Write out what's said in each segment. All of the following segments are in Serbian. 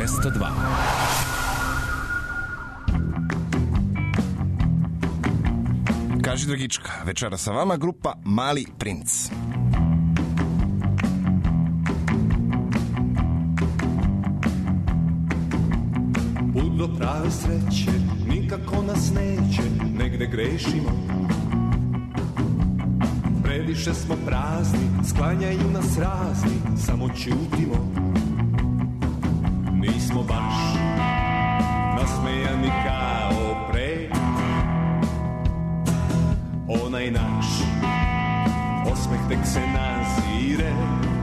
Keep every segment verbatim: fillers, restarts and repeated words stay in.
dvesta dva. Kaži Dragička, večera sa vama grupa Mali princ. Put do prave sreće nikako nas neće, negde grešimo. Previše smo prazni, sklanjaju nas razni, samo ćutimo. Nismo baš nasmejani kao pre. Onaj naš osmeh tek se nazire.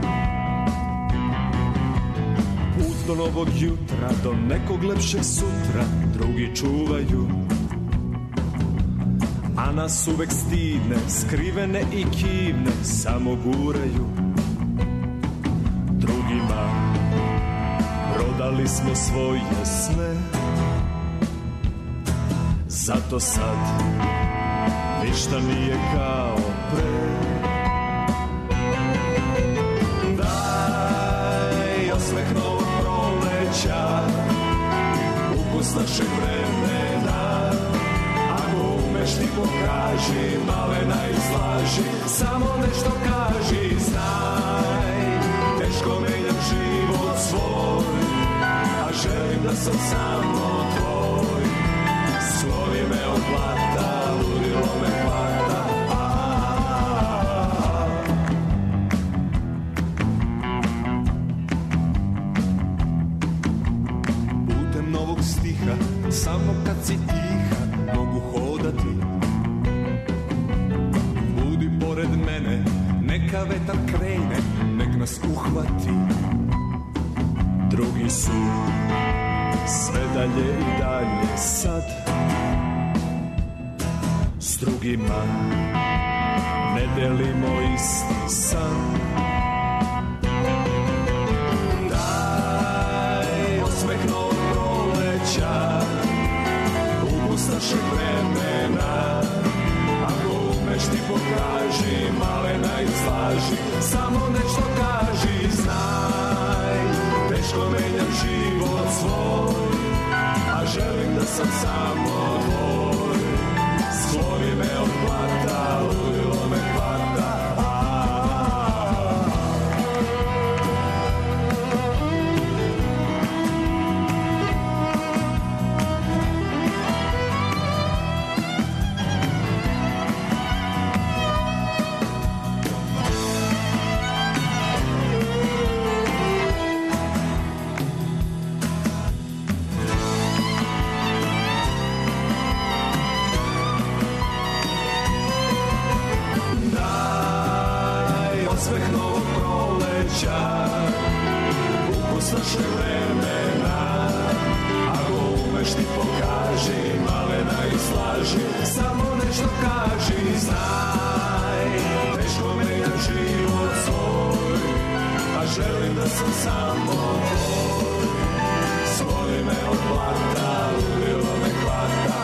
Put do novog jutra, do nekog lepšeg sutra, drugi čuvaju, a nas uvek stidne, skrivene i kivne, samo guraju. Drugima prodali smo svoje sne, zato sad ništa nije kao pre. Daj osmeh novog proleća, ukus našeg vremena. Ako umeš ti pokaži, malena izlaži, samo nešto kaži. Znaj, teško menjam život svoj, a želim da sam samo tvoj. Slovi me od blata, ludilo me hvata. Putem novog stiha, samo kad si tiha, mogu hodati. Budi pored mene, neka vetar krene, nek nas uhvati. Drugi su sve dalje i dalje sad, s drugima ne delimo isti san. Daj osmeh novog proleća, ukus našeg vremena. Ako umeš ti pokaži, malena izlaži, samo nešto kaži. Znaj, teško menjam život svoj, a želim da sam samo tvoj. Slovi me od blata, ludilo me hvata. Ukus naše vremena. Ako umeš ti pokaži, malena izlaži, samo nešto kaži. Znaj, teško menjam život svoj, a želim da sam samo tvoj. Slovi me od blata, ludilo me hvata.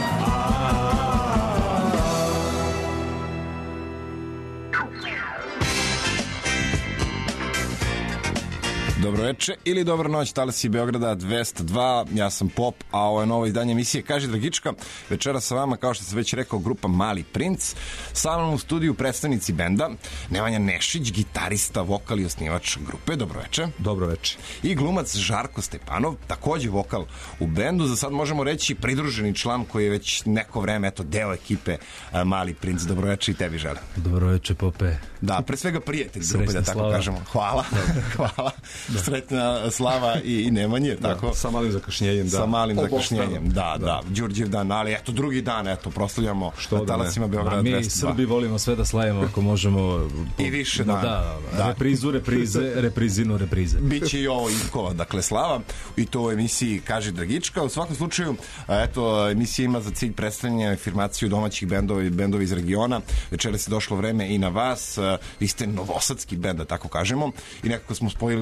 Dobro veče ili dobro noć, talasi Beograda dvesta dva, ja sam Pop, a ovo je novo izdanje emisije Kaži Dragička. Večera sa vama, kao što sam već rekao, grupa Mali princ. Sa mnom u studiju predstavnici benda Nemanja Nešić, gitarista, vokal i osnivač grupe. Dobro veče. Dobro veče. I glumac Žarko Stepanov, takođe vokal u bendu, za sad možemo reći pridruženi član koji je već neko vreme, eto, deo ekipe Mali princ. Dobro veče i tebi, želim. Dobro veče, Pope. Da, pre svega prijatelj grupe, da tako slava. kažemo. Hvala. Hvala. Da. Sretna Slava i, i Nemanje, da, tako? Sa malim zakašnjenjem, da. Sa malim Obostrano. zakašnjenjem, da, da, da. Đurđev dan, ali eto, drugi dan, eto, proslavljamo na talasima Beograda mi dvesta dva. Srbi volimo sve da slavimo ako možemo. I više dana. Da, da, da. Reprizu, reprize, reprizinu, reprize. Biće i ovo Ivkova, dakle, slava, i to u emisiji Kaži Dragička. U svakom slučaju, eto, emisija ima za cilj predstavljanje afirmaciju domaćih bendova i bendova iz regiona. Večera se došlo vreme i na vas. Vi ste novosadski bend, da tako kažemo, i nekako smo spojili lepo i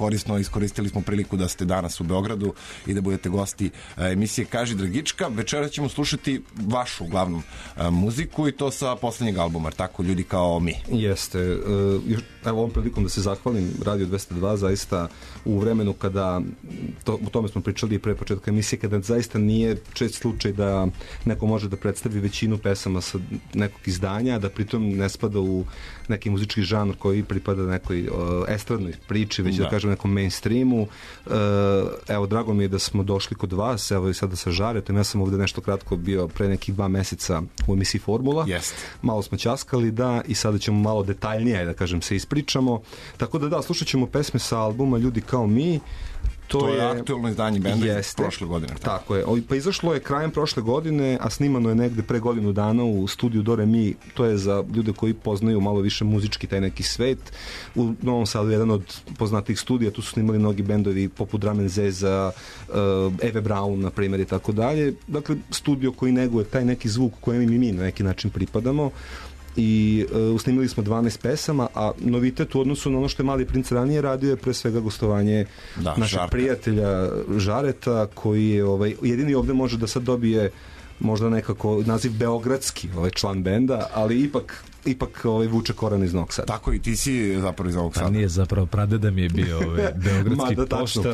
korisno, iskoristili smo priliku da ste danas u Beogradu i da budete gosti emisije Kaži Dragička. Večera ćemo slušati vašu uglavnom muziku i to sa poslednjeg albuma, tako Ljudi kao mi. Jeste. Evo ovom prilikom da se zahvalim Radio dvesta dva, zaista u vremenu kada, to, o tome smo pričali i pre početka emisije, kada zaista nije čest slučaj da neko može da predstavi većinu pesama sa nekog izdanja, da pritom ne spada u neki muzički žanr koji pripada nekoj uh, estradnoj priči, već da, da kažem nekom mainstreamu. Uh, evo, drago mi je da smo došli kod vas, evo i sada sa Žaretom. Ja sam ovde nešto kratko bio pre nekih dva meseca u emisiji Formula. Jest. Malo smo ćaskali, da, i sada ćemo malo detaljnije, da kažem, se ispričamo. Tako da da, slušat ćemo pesme sa albuma Ljudi kao mi. To, to je, je aktuelno izdanje benda iz prošle godine. Tako. tako je. Pa izašlo je krajem prošle godine, a snimano je negde pre godinu dana u studiju Do Re Mi. To je za ljude koji poznaju malo više muzički taj neki svet. U Novom Sadu je jedan od poznatih studija, tu su snimali mnogi bendovi poput Drum and Zeza, uh, Eve Braun, na primjer, i tako dalje. Dakle, studio koji neguje taj neki zvuk kojem i mi na neki način pripadamo. I uh, usnimili smo dvanaest pesama, a novitet u odnosu na ono što je Mali princ ranije radio je pre svega gostovanje da, našeg Žarka. prijatelja Žareta, koji je ovaj, jedini ovde može da sad dobije možda nekako naziv beogradski ovaj član benda, ali ipak ipak ovaj vuče koran iz Novog Sada. Tako i ti si zapravo iz Novog Sada. Pa nije zapravo, pradeda mi je bio ovaj beogradski poštar.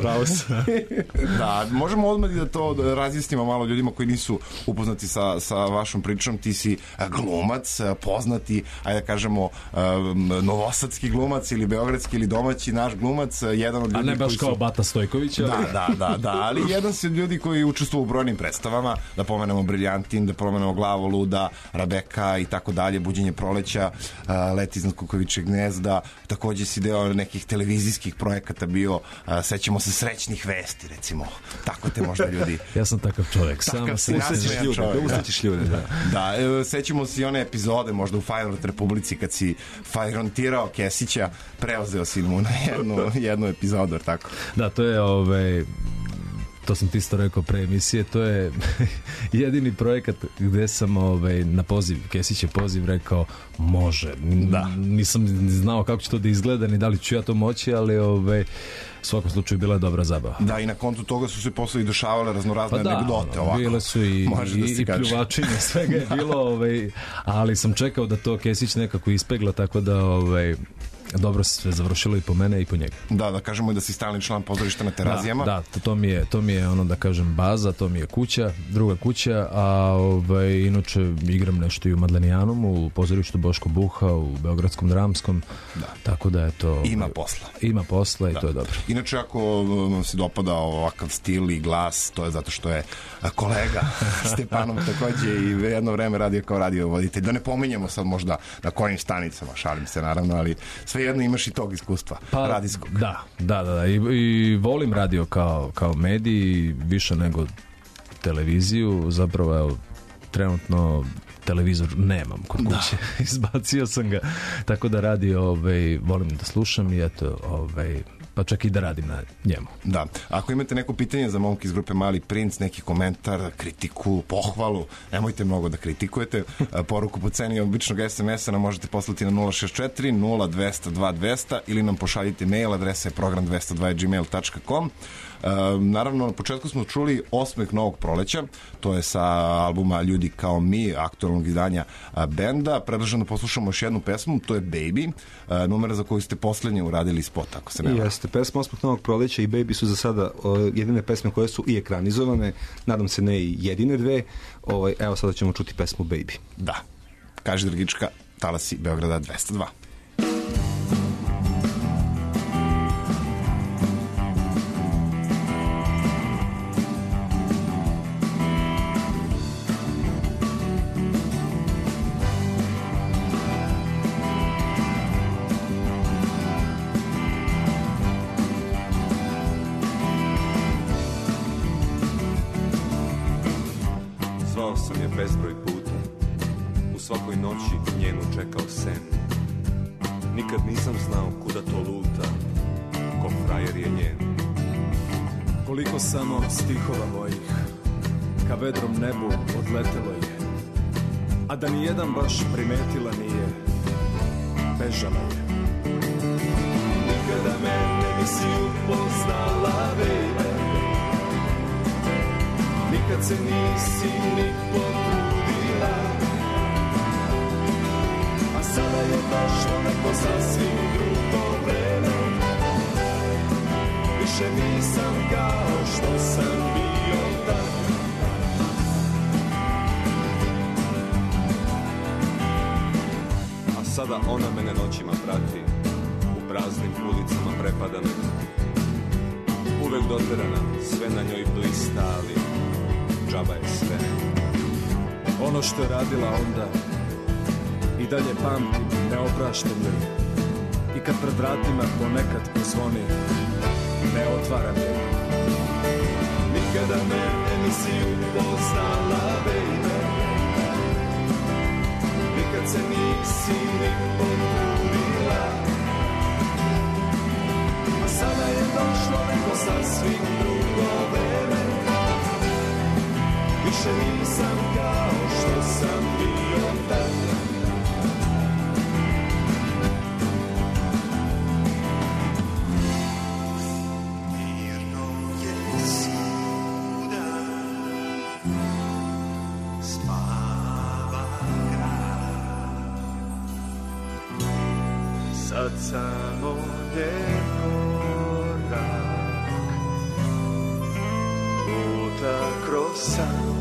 Da, možemo odmah da to razjasnimo malo ljudima koji nisu upoznati sa, sa vašom pričom. Ti si glumac, poznati, ajde da kažemo novosadski glumac ili beogradski ili domaći naš glumac, jedan od ljudi. A ne baš koji kao su... Bata Stojković, ali... Da, da, da, da, ali jedan si od ljudi koji učestvuju u brojnim predstavama, da pomenemo Briljantin, da pomenemo Glavo luda, Rabeka i tako dalje, Buđenje proleća, Let iznad kukavičjeg gnezda, takođe si deo nekih televizijskih projekata bio, sećamo se Srećnih vesti, recimo, tako te možda ljudi. Ja sam takav čovjek, samo se usrećiš ljude, da usrećiš ljude, da. Da, e, sećamo se i one epizode možda u Fajront Republici kad si fajrontirao Kesića, preuzeo si mu na jednu, jednu epizodu, tako. Da, to je ovaj to sam ti isto rekao pre emisije, to je jedini projekat gde sam ovaj, na poziv, Kesić je poziv rekao može, da. Nisam znao kako će to da izgleda ni da li ću ja to moći, ali ovaj, u svakom slučaju bila je dobra zabava. Da, i na kontu toga su se posle i dešavale raznorazne pa da, anegdote ovako. Bile su i, i, i pljuvačine, svega je bilo, ovaj, ali sam čekao da to Kesić nekako ispegla, tako da ovaj, dobro se sve završilo i po mene i po njega. Da, da kažemo da si stalni član pozorišta na Terazijama. Da, da to, to mi je to mi je ono da kažem baza, to mi je kuća, druga kuća, a ovaj inače igram nešto i u Madlenijanom, u pozorištu Boško Buha, u Beogradskom dramskom. Da. Tako da je to ima posla. Ima posla i da. To je dobro. Inače ako vam se dopada ovakav stil i glas, to je zato što je kolega Stepanov takođe i jedno vreme radio kao radio voditelj. Da ne pominjemo sad možda na kojim stanicama, šalim se naravno, ali sve jedno imaš i tog iskustva pa, radijskog. Da, da, da, da. I, i volim radio kao, kao medij više nego televiziju, zapravo evo, trenutno televizor nemam kod kuće, izbacio sam ga, tako da radio, ovaj, volim da slušam i eto, ovaj, pa čak i da radim na njemu. Da, ako imate neko pitanje za momke iz grupe Mali princ, neki komentar, kritiku, pohvalu, nemojte mnogo da kritikujete, poruku po ceni običnog es em es-a nam možete poslati na nula šest četiri nula dvesta dva dvesta ili nam pošaljite mail, adresa je program dvesta dva gmail tačka com. Uh, naravno, na početku smo čuli Osmeh novog proleća, to je sa albuma Ljudi kao mi, aktualnog izdanja uh, benda. Predlažem da poslušamo još jednu pesmu, to je Baby, uh, numera za koju ste poslednje uradili spot, ako se ne varam. Jeste, pesma Osmeh novog proleća i Baby su za sada uh, jedine pesme koje su i ekranizovane, nadam se ne i jedine dve. Ovaj, evo sada ćemo čuti pesmu Baby. Da, Kaži Dragička, talasi Beograda dvesta dva. Stihova mojih ka vedrom nebu odletelo je, a da ni jedan baš primetila nije, bežala je. Nikada me ne nisi upoznala, baby. Nikad se nisi ni potrudila, a sada je došlo neko sasvim drugo vreme. Više nisam kao što sam bio tad. A sada ona mene noćima prati, u praznim ulicama prepadane, uvek doterana, sve na njoj blista, ali džaba je sve. Ono što je radila onda i dalje pamtim, ne opraštam joj. I kad pred vratima ponekad pozvoni, ne otvaram joj. Nikada mene nisi upoznala, baby. Nikad se nisi ni potrudila, a sada je došlo neko sasvim drugo vreme. Više nisam kao što sam bio tad. Mirno je svuda, spava grad. Sad samo njen korak luta kroz san.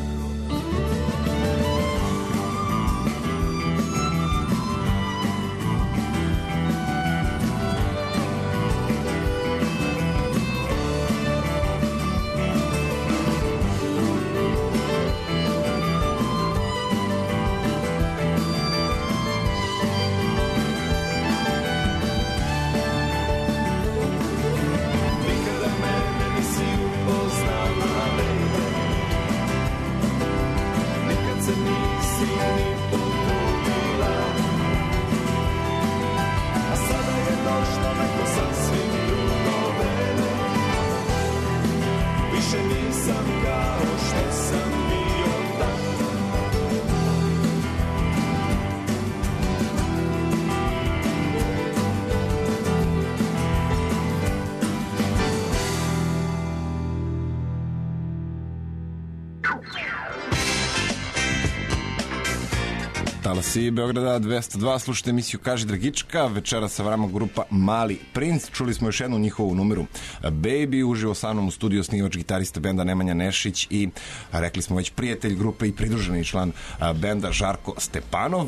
Talasi Beograda dvesta dva, slušajte emisiju Kaži Dragička, večera sa vama grupa Mali Princ. Čuli smo još jednu njihovu numeru Baby, uživo sa mnom u studiju snimač gitarista benda Nemanja Nešić i rekli smo već prijatelj grupe i pridruženi član benda Žarko Stepanov.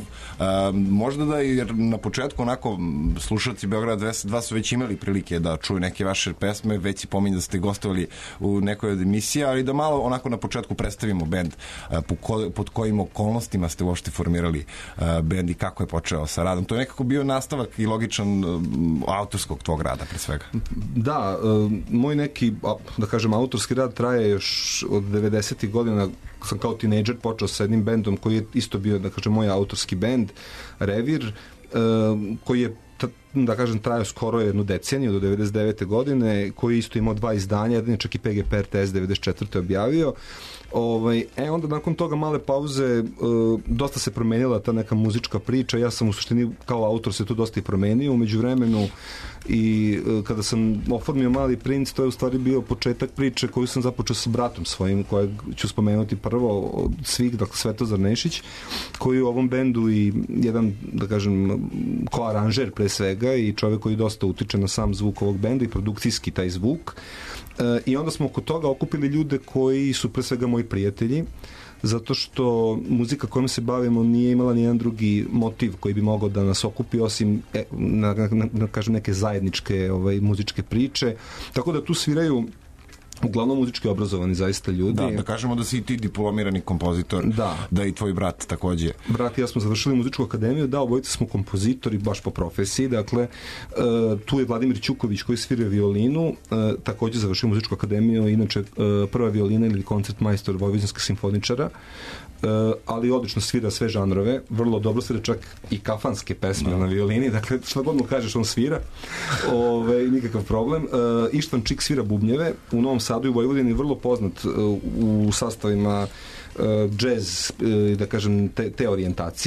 Možda da jer na početku onako slušalci Beograda dvesta dva su već imali prilike da čuju neke vaše pesme, već si pominju da ste gostovali u nekoj od emisija, ali da malo onako na početku predstavimo bend, pod kojim okolnostima ste uopšte formirali bend i kako je počeo sa radom. To je nekako bio nastavak i logičan autorskog tvog rada pre svega. Da, moj neki, da kažem, autorski rad traje još od devedesetih godina. Sam kao tinejdžer počeo sa jednim bendom koji je isto bio, da kažem, moj autorski bend, Revir, koji je, da kažem, trajao skoro jednu deceniju do devedeset devete godine, koji isto imao dva izdanja, jedan je čak i P G P R T S devedeset četvrte objavio. Ovaj, e, onda nakon toga male pauze e, dosta se promenila ta neka muzička priča. Ja sam u suštini kao autor se tu dosta i promenio u međuvremenu i e, kada sam oformio Mali Princ, to je u stvari bio početak priče koju sam započeo sa bratom svojim, kojeg ću spomenuti prvo od svih, dakle Svetozar Nešić, koji u ovom bendu i jedan, da kažem, koaranžer pre svega i čovjek koji dosta utiče na sam zvuk ovog benda i produkcijski taj zvuk. E, i onda smo oko toga okupili ljude koji su pre svega moji prijatelji, zato što muzika kojom se bavimo nije imala nijedan drugi motiv koji bi mogao da nas okupi osim e, na, na, na, kažem, neke zajedničke ovaj, muzičke priče, tako da tu sviraju uglavnom muzički obrazovani zaista ljudi. Da, da kažemo da si i ti diplomirani kompozitor, da, da i tvoj brat takođe. Brat i ja smo završili muzičku akademiju, da, obojica smo kompozitori baš po profesiji, dakle uh, tu je Vladimir Ćuković koji svira violinu, uh, takođe završio muzičku akademiju, inače uh, prva violina ili koncertmajstor vojvođanskih simfoničara, uh, ali odlično svira sve žanrove, vrlo dobro svira čak i kafanske pesme no. na violini, dakle što god mu kažeš on svira, Ove, nikakav problem. Uh, Ištvan Čik svira bubnjeve, u Novom Sadu i Vojvodini vrlo poznat uh, u sastavima uh, džez, uh, da kažem, te, te orijentacije.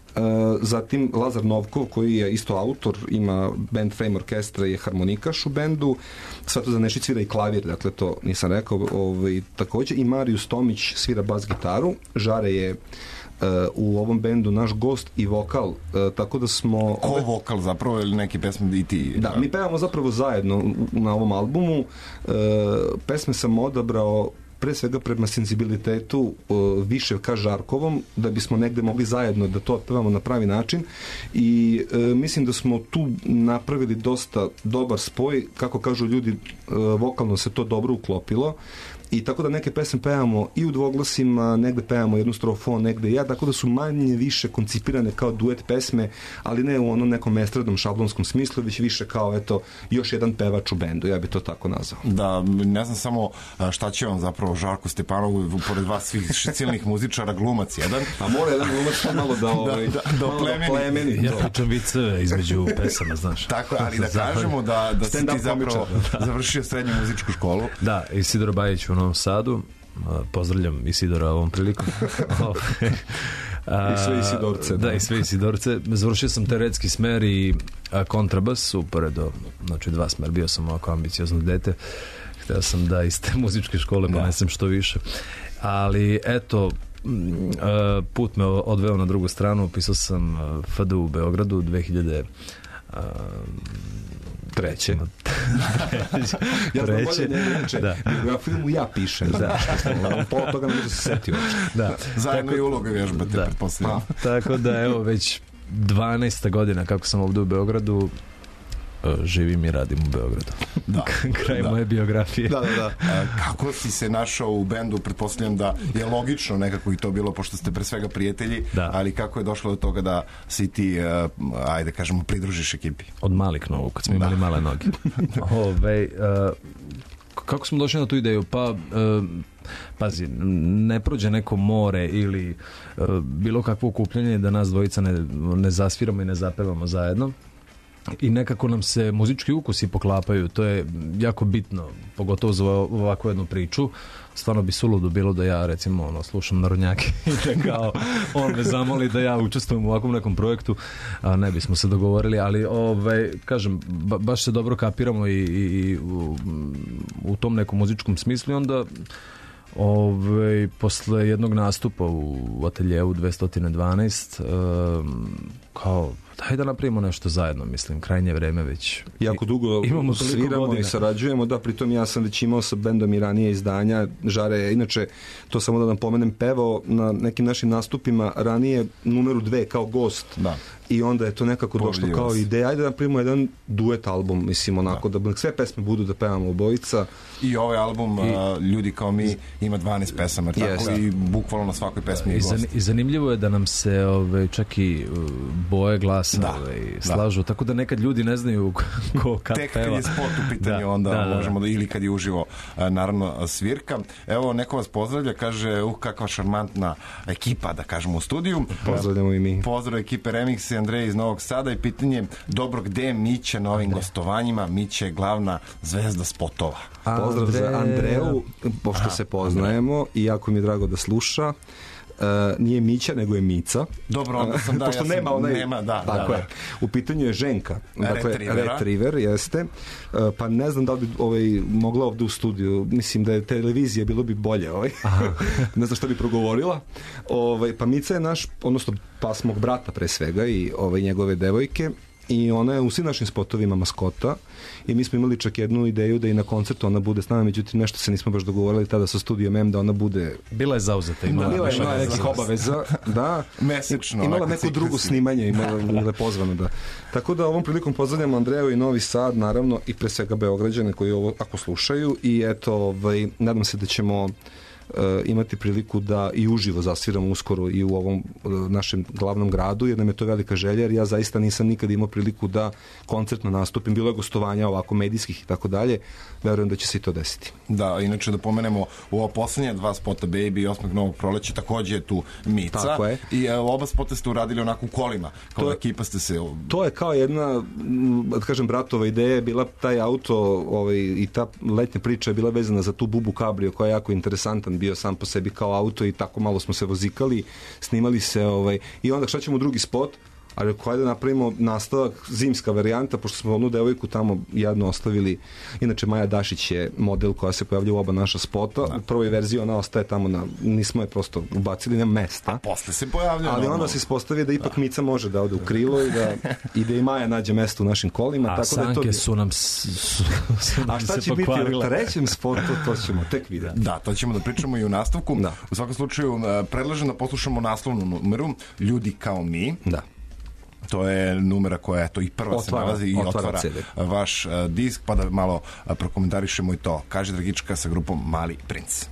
zatim Lazar Novkov koji je isto autor, ima band Frame Orkestra, je harmonikaš u bendu, Svato Zanešić svira i klavir, dakle to nisam rekao, ovaj, takođe, i Marius Tomić svira bas gitaru, Žare je Uh, u ovom bendu naš gost i vokal, uh, tako da smo... Ko ove... vokal zapravo ili neke pesme i ti? Da, mi pevamo zapravo zajedno na ovom albumu. Uh, pesme sam odabrao pre svega prema senzibilitetu uh, više ka Žarkovom, da bismo negde mogli zajedno da to otpevamo na pravi način i uh, mislim da smo tu napravili dosta dobar spoj, kako kažu ljudi, uh, vokalno se to dobro uklopilo. I tako da neke pesme pevamo i u dvoglasima, negde pevamo jednu strofu, negde ja, tako da su manje više koncipirane kao duet pesme, ali ne u onom nekom estradnom šablonskom smislu, već više kao, eto, još jedan pevač u bendu, ja bi to tako nazvao. Da, ne znam samo šta će vam zapravo Žarko Stepanov, pored vas svih silnih muzičara, glumac jedan. A mora jedan glumac malo da, ovaj, da, da, da plemeni. plemeni. Ja pričam viceve između pesama, znaš. Tako, ali da kažemo da, da si ti zapravo završio srednju muzičku školu. Da, Isidro Bajić u Novom Sadu. Pozdravljam Isidora ovom prilikom. I sve Isidorce. Da, da, i sve Isidorce. Završio sam teoretski smer i kontrabas, uporedo, znači dva smer, bio sam ovako ambiciozno dete. Hteo sam da iz te muzičke škole ponesem što više. Ali, eto, put me odveo na drugu stranu, upisao sam F D U u Beogradu dve hiljade treće. Ja znam bolje ne inače. Da. Biografiju mu ja pišem. Da. Pola toga ne može se setio. Da. Zajedno i uloga vježbate, da. pretpostavljam. Tako da, evo, već dvanaesta godina kako sam ovdje u Beogradu, živim i radim u Beogradu. Da. Kraj da. moje biografije. Da, da, da. A, kako si se našao u bendu? Pretpostavljam da je logično nekako i to bilo, pošto ste pre svega prijatelji, da. Ali kako je došlo do toga da si ti, uh, ajde kažemo, pridružiš ekipi? Od malih nogu, kad smo imali da. male noge. Ove, uh, kako smo došli na tu ideju? Pa, uh, pazi, ne prođe neko more ili uh, bilo kakvo okupljanje da nas dvojica ne, ne zasviramo i ne zapevamo zajedno. I nekako nam se muzički ukusi poklapaju, to je jako bitno, pogotovo za ovakvu jednu priču. Stvarno bi suludo bilo da ja, recimo, ono, slušam narodnjake i da kao on me zamoli da ja učestvujem u ovakvom nekom projektu, a ne bismo se dogovorili, ali ovaj, kažem, ba, baš se dobro kapiramo i, i, i u, u tom nekom muzičkom smislu i onda Ove, posle jednog nastupa u ateljevu dvesta dvanaest um, kao daj da napravimo nešto zajedno, mislim, krajnje vreme već. Jako dugo imamo sviramo godina. I sarađujemo, da, pritom ja sam već imao sa bendom i ranije izdanja, Žare je, inače, to samo da nam pomenem, pevao na nekim našim nastupima ranije numeru dve kao gost. Da. I onda je to nekako došlo kao ideja, ajde da napravimo jedan duet album, mislim, onako, da, da sve pesme budu da pevamo obojica. I ovaj album, I, uh, Ljudi kao mi, ima dvanaest pesama, yes, tako, da. I bukvalno na svakoj pesmi je gost. I zanimljivo je da nam se ove, čak i boje glasa da, ove, slažu, da. Tako da nekad ljudi ne znaju ko kad tek peva. Tek kad je spot u pitanju, da, onda da, da, možemo da, ili kad je uživo, naravno, svirka. Evo, neko vas pozdravlja, kaže, uh, kakva šarmantna ekipa, da kažemo, u studiju. Pozdravljamo i mi. Pozdrav ekipe Remix i Andrej iz Novog Sada i pitanje, dobro, gde je Mića na ovim gostovanjima? Mića je glavna zvezda spotova. Pozdrav Andre... za Andreju, pošto Aha, se poznajemo Andre. I jako mi je drago da sluša. Uh, nije Mića, nego je Mica. Dobro, onda sam da, pošto ja sam, nema, onaj, nema, da, tako da, je. U pitanju je ženka. Dakle, Retriever, jeste. Uh, pa ne znam da li bi ovaj, mogla ovde u studiju, mislim da je televizija, bilo bi bolje. Ovaj. Ne znam šta bi progovorila. Ovaj, pa Mica je naš, odnosno pas mog brata pre svega i ovaj, njegove devojke. I ona je u svim našim spotovima maskota i mi smo imali čak jednu ideju da i na koncertu ona bude s nama, međutim nešto se nismo baš dogovorili tada sa Studijom M da ona bude... Bila je zauzeta. Imala, bila je imala nekih obaveza, da. Mesečno. Imala neko drugo snimanje, imala je pozvano, da. Tako da ovom prilikom pozdravljamo Andreju i Novi Sad, naravno, i pre svega Beograđane koji ovo ako slušaju i eto, ovaj, nadam se da ćemo Uh, imati priliku da i uživo zasviramo uskoro i u ovom uh, našem glavnom gradu, jer nam je to velika želja, jer ja zaista nisam nikad imao priliku da koncertno nastupim, bilo je gostovanja ovako medijskih i tako dalje, verujem da će se i to desiti. Da, inače da pomenemo u ovo poslednje dva spota Baby i osmog novog proleća, takođe je tu Mica. Tako je. I uh, oba spota ste uradili onako u kolima, kao to, ekipa ste se... To je kao jedna, da kažem, bratova ideja, bila taj auto ovaj, i ta letnja priča je bila vezana za tu Bubu Cabrio koja je jako interesantan bio sam po sebi kao auto i tako malo smo se vozikali, snimali se ovaj, i onda šta ćemo drugi spot, ali ako ajde napravimo nastavak, zimska varijanta, pošto smo onu devojku tamo jedno ostavili, inače Maja Dašić je model koja se pojavlja u oba naša spota, da. U prvoj verziji ona ostaje tamo, na, nismo je prosto ubacili, nema mesta. A posle se pojavlja. Ali onda se ispostavi da ipak da. Mica može da ode u krilo i da, i da i Maja nađe mesto u našim kolima. A tako sanke da to... su nam, su, su nam A šta će biti u trećem spotu, to ćemo tek vidjeti. Da, to ćemo da pričamo i u nastavku. Da. U svakom slučaju, predlažem da poslušamo naslovnu numeru Ljudi kao mi. Da. To je numera koja to i prva otvara, se nalazi i otvara, otvara vaš uh, disk, pa da malo uh, prokomentarišemo i to. Kaže Dragička sa grupom Mali princ.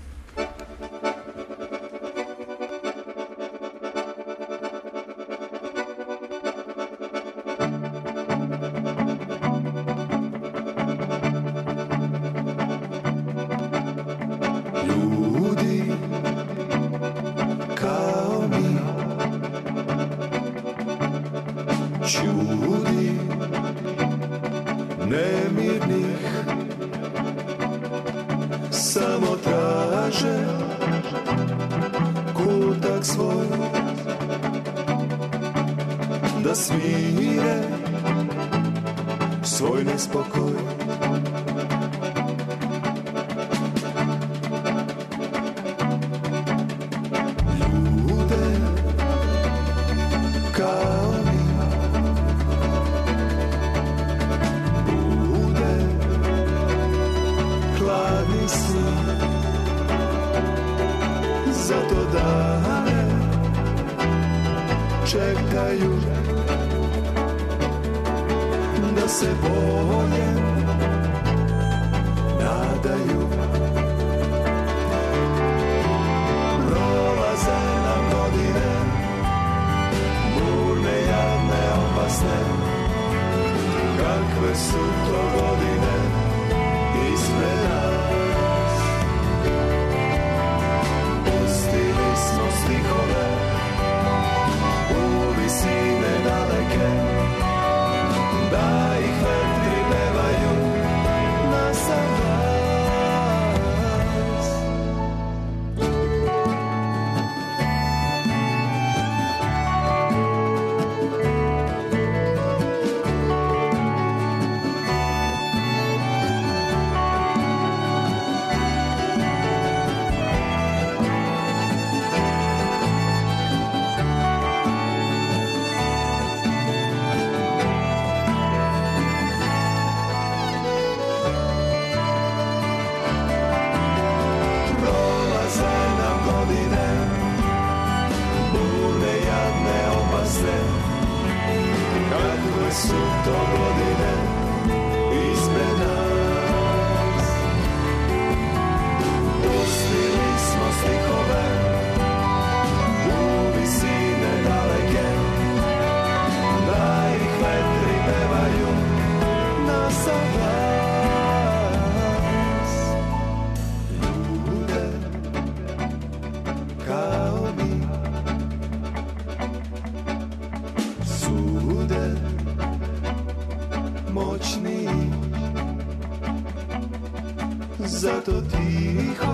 Zato tiho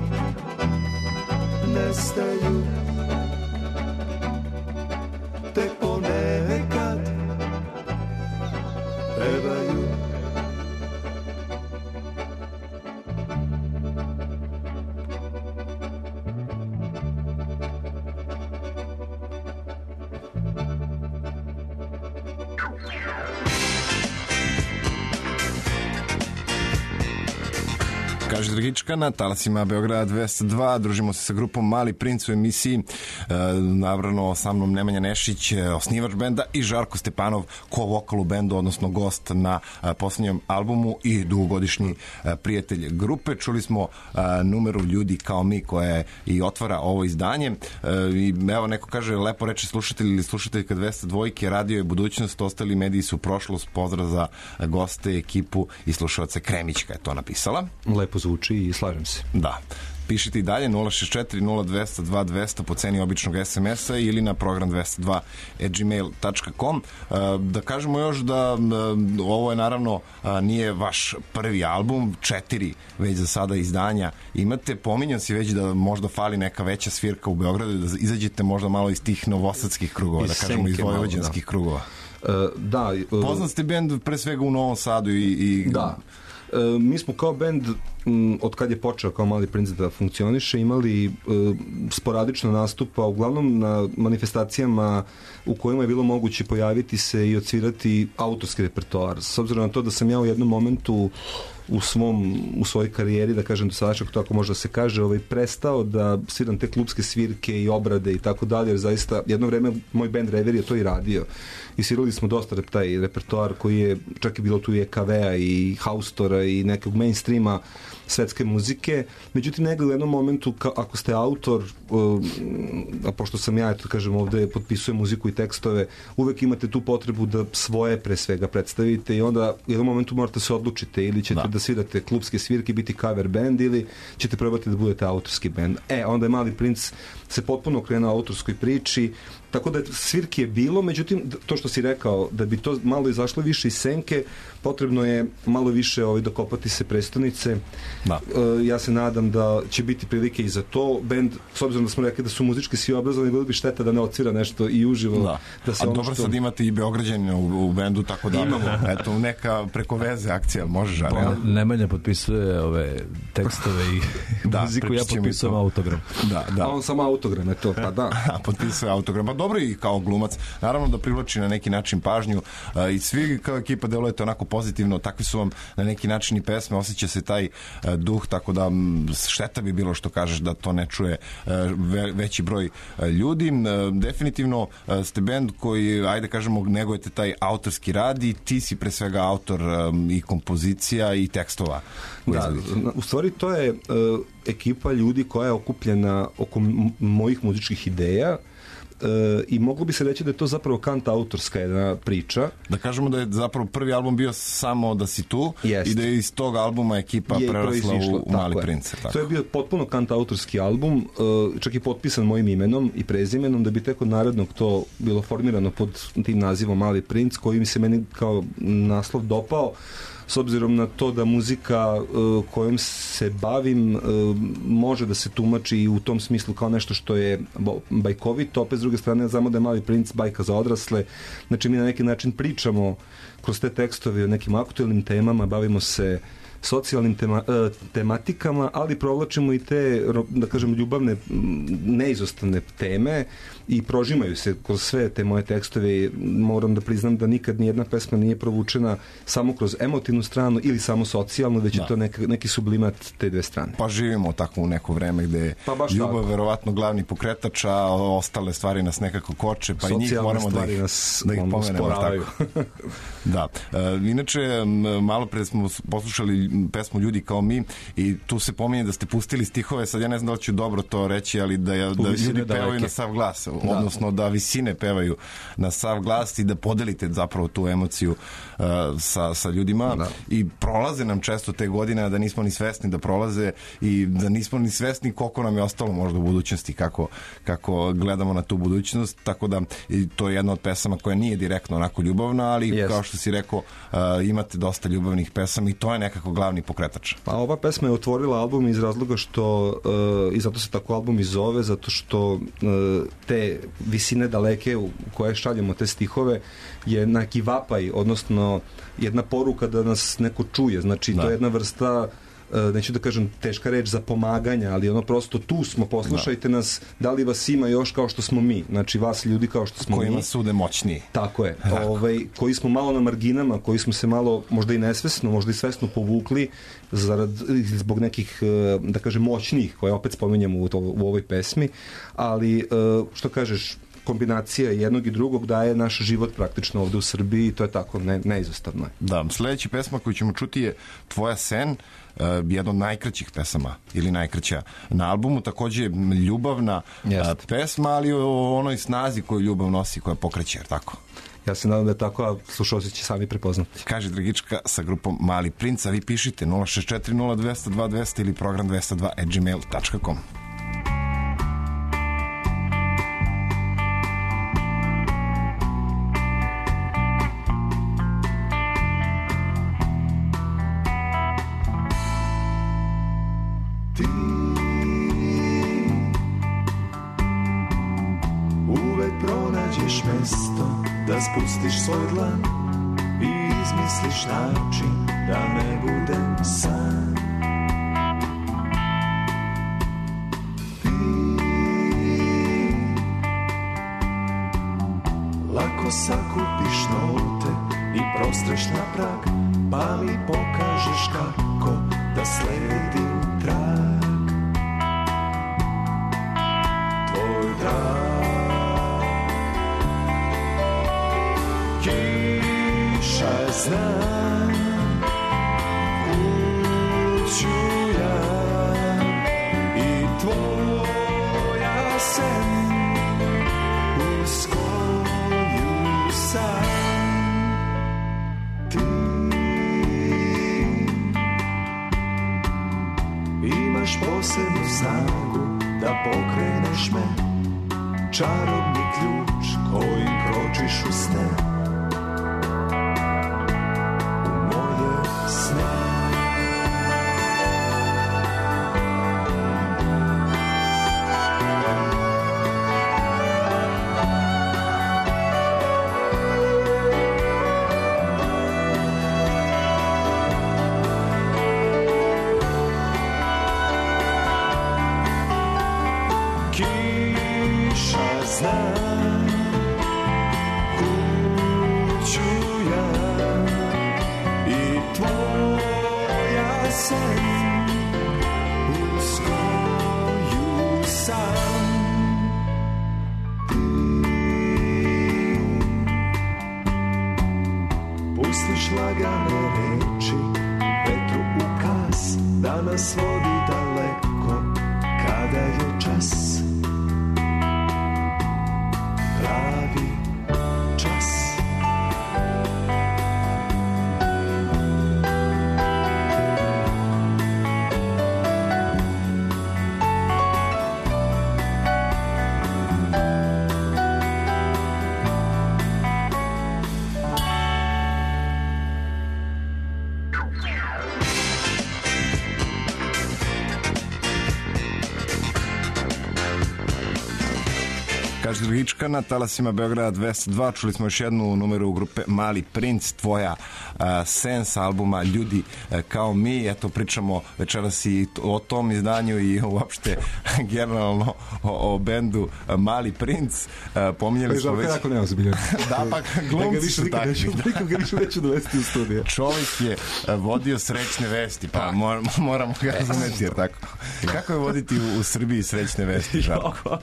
nestaju, te ponekad pevaju. Kaže Dragička na talasima Beograd dvesta dva. Družimo se sa grupom Mali princ u emisiji. E, navrano sa mnom Nemanja Nešić, osnivač benda, i Žarko Stepanov, ko-vokal u bendu, odnosno gost na a, poslednjem albumu i dugogodišnji a, prijatelj grupe. Čuli smo a, numeru Ljudi kao mi koja i otvara ovo izdanje. E, I evo neko kaže, lepo reče slušatelj ili slušateljka dvesta dva, radio je budućnost, ostali mediji su prošlost. Pozdrav za goste, ekipu i slušalce. Kremićka je to napisala. Lepo zvuči i slažem se. Da. pišite i dalje nula šest četiri nula dva zero dva dva zero zero po ceni običnog es em es-a ili na program dvesta dva at gmail dot com. Da kažemo još da ovo je naravno nije vaš prvi album, četiri već za sada izdanja imate. Pominjam si već da možda fali neka veća svirka u Beogradu, da izađete možda malo iz tih novosadskih krugova, da kažemo iz vojvođanskih krugova. Uh, da, uh, poznat ste bend pre svega u Novom Sadu i, i... Da. Uh, mi smo kao bend m, od kad je počeo kao Mali princ da funkcioniše imali uh, sporadično nastupa uglavnom na manifestacijama u kojima je bilo moguće pojaviti se i odsvirati autorski repertoar. S obzirom na to da sam ja u jednom momentu u svom u svojoj karijeri, da kažem do sada, ako tako može da se kaže, ovaj prestao da sviram te klubske svirke i obrade i tako dalje, jer zaista jedno vreme moj bend Rever je to i radio. I svirali smo dosta taj repertoar koji je čak i bilo tu i E K V-a i Haustora i nekog mainstreama svetske muzike. Međutim, negdje u jednom momentu, ka, ako ste autor, uh, a pošto sam ja, eto kažem, ovde potpisujem muziku i tekstove, uvek imate tu potrebu da svoje pre svega predstavite i onda u jednom momentu morate se odlučite ili ćete da, da svirate klubske svirke, biti cover band ili ćete probati da budete autorski band. E, onda je Mali princ se potpuno krenuo autorskoj priči, tako da svirki je bilo, međutim, to što si rekao, da bi to malo izašlo više iz senke, potrebno je malo više ovaj, dokopati se prestonice. Da. E, ja se nadam da će biti prilike i za to. Bend, s obzirom da smo rekli da su muzički svi obrazovani, bilo bi šteta da ne odsvira nešto i uživo. Da. Da se A ono dobro što... sad imate i Beograđanina u, u bendu, tako da imamo. Eto, neka preko veze akcija, možeš, a ne? Nemanja potpisuje ove tekstove i da, muziku, ja potpisujem autogram. Da, da. A on samo autogram je to, pa da. Potpisuje autogram, pa dobro i kao glumac. Naravno da privlači na neki način pažnju a, i svi kao ekipa delujete onako pozitivno, takvi su vam na neki način i pesme, osjeća se taj a, duh, tako da m, šteta bi bilo što kažeš da to ne čuje a, ve, veći broj a, ljudi. A, definitivno a, ste bend koji, ajde kažemo, negujete taj autorski rad i ti si pre svega autor a, i kompozicija i tekstova. Da, u stvari to je uh, ekipa ljudi koja je okupljena oko m- mojih muzičkih ideja. Uh, i moglo bi se reći da je to zapravo kant autorska jedna priča. Da kažemo da je zapravo prvi album bio samo da si tu. Jest. I da je iz tog albuma ekipa je prerasla u, u Mali prince. To je bio potpuno kant autorski album, uh, čak i potpisan mojim imenom i prezimenom, da bi tek od narednog to bilo formirano pod tim nazivom Mali princ, koji mi se meni kao naslov dopao, s obzirom na to da muzika uh, kojom se bavim uh, može da se tumači i u tom smislu kao nešto što je bajkovito, opet s druge strane znamo da je Mali princ bajka za odrasle, znači mi na neki način pričamo kroz te tekstove o nekim aktuelnim temama, bavimo se socijalnim tema, tematikama, ali provlačimo i te, da kažem, ljubavne, neizostavne teme i prožimaju se kroz sve te moje tekstove. Moram da priznam da nikad nijedna pesma nije provučena samo kroz emotivnu stranu ili samo socijalnu, već da. je to neka, neki sublimat te dve strane. Pa živimo tako u neko vreme gde pa ljubav tako. Verovatno glavni pokretač, a ostale stvari nas nekako koče, pa socijalne i njih moramo da ih, nas, da ih pomenemo tako. Da. E, inače, malo pre smo poslušali pesmu Ljudi kao mi i tu se pominje da ste pustili stihove, sad ja ne znam da li ću dobro to reći, ali da, ja, da ljudi pevaju daleke. Na sav glas, da. Odnosno da visine pevaju na sav glas i da podelite zapravo tu emociju uh, sa, sa ljudima da. I prolaze nam često te godine da nismo ni svesni da prolaze i da nismo ni svesni koliko nam je ostalo možda u budućnosti, kako, kako gledamo na tu budućnost, tako da i to je jedna od pesama koja nije direktno onako ljubavna, ali yes. Kao što si rekao, uh, imate dosta ljubavnih pesama i to je nekako glavni pokretač. Pa ova pesma je otvorila album iz razloga što uh, i zato se tako album i zove, zato što uh, te visine daleke u koje šaljemo te stihove je neki vapaj, odnosno jedna poruka da nas neko čuje, znači da. To je jedna vrsta, neću da kažem teška reč za pomaganja, ali ono prosto tu smo, poslušajte da. Nas, da li vas ima još kao što smo mi, znači vas ljudi kao što smo kojima mi. Sude moćniji. Tako je, ovaj, koji smo malo na marginama, koji smo se malo možda i nesvesno, možda i svesno povukli zarad, zbog nekih, da kažem, moćnijih, koje opet spominjamo u, to, u ovoj pesmi, ali što kažeš, kombinacija jednog i drugog daje naš život praktično ovde u Srbiji i to je tako ne, neizostavno. Da, sledeća pesma koju ćemo čuti je Tvoja sen, uh, jedna od najkraćih pesama ili najkraća na albumu, takođe ljubavna uh, pesma, ali o onoj snazi koju ljubav nosi, koja pokreće, jer tako? Ja se nadam da je tako, a slušalci će sami prepoznati. Kaže Dragička sa grupom Mali princ, a vi pišite nula šest četiri nula dva nula dva dva nula ili program dvesta dva at gmail dot com. Da spustiš svoj dlan i izmisliš način da ne budem sam. Ti lako sakupiš note i prostreš na prag, pa mi pokažeš kako da sledim trag. Tvoj drag kiša zna, kuću ja i tvoja sen uz koju sam. Ti imaš posebnu snagu da pokreneš me, čarobni ključ kojim kročiš u sne. Kaže Dragička na talasima Beograda dvesta dva. Čuli smo još jednu numeru grupe Mali princ, tvoja uh, sens albuma Ljudi uh, kao mi. Eto, pričamo večeras i o tom izdanju i uopšte generalno o, o bendu uh, Mali princ. Uh, pominjali smo već... Kako nema zbilja. Da, pa glumci su takvi. Nikog ga više neću dovesti u studiju. Čovjek je uh, vodio srećne vesti, pa mor, moramo ga razumeti, jer tako. Kako je voditi u, u Srbiji srećne vesti, Žarko?